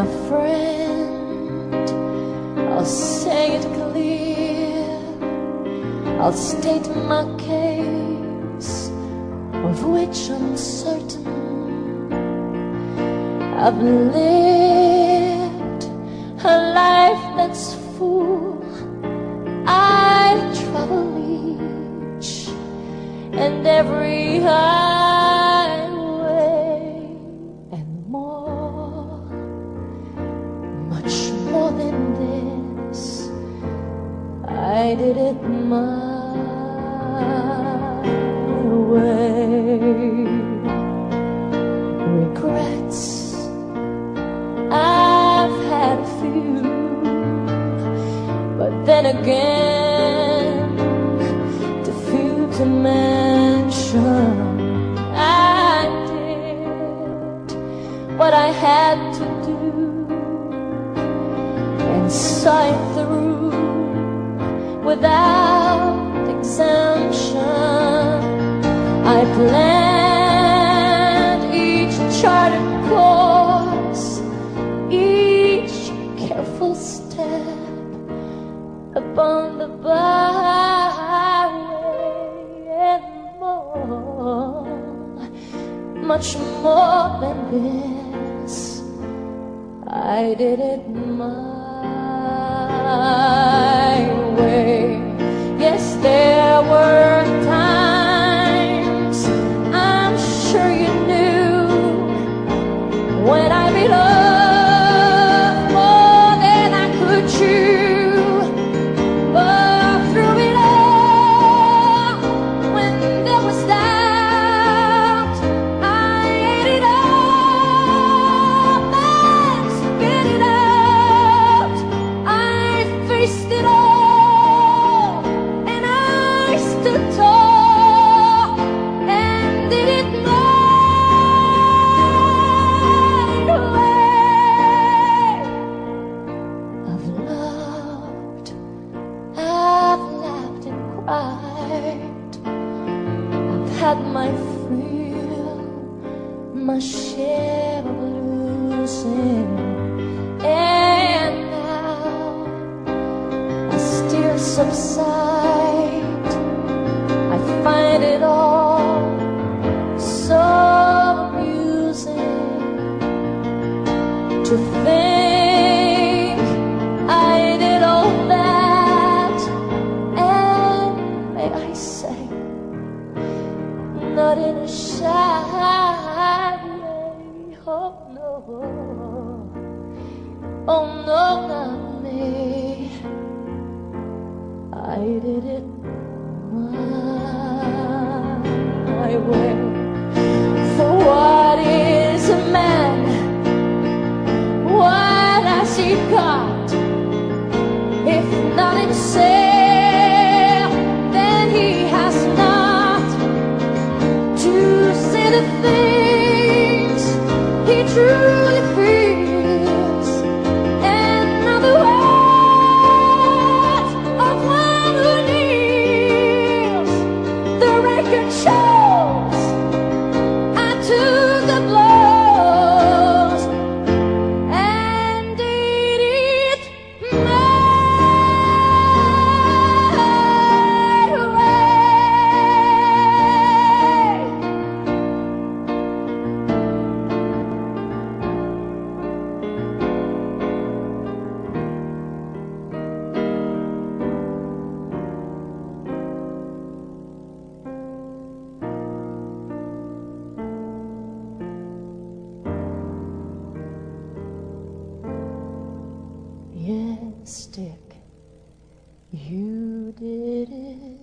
my friend, I'll say it clear, I'll state my case, of which I'm certain. I've lived a life that's full. I travel each and every highway and more, much more than this. I did it my way. Regrets, I've had a few, but then again, too few to mention. I did what I had to do and saw it through without exemption. I planned each charted course, each careful step upon the byway, and more, much more than this. I did it my way. Yes, there were times, I'm sure you knew, when I made love more than I could chew. But through it all, when there was doubt, I ate it up and spit it out. I faced it all, and I stood tall and did it my way. I've loved, I've laughed and cried, I've had my fill, my share of losing, and now I still subside. I find it all so amusing to think I did all that, and may I say, not in a shy way. Oh no, oh no, not me. I did it my way. For what is a man? What has he got? If not himself, then he has not to say the things he truly feels. In other words, of one who kneels. The record shows I took the blows and did it my way. Yes, Dick, you did it.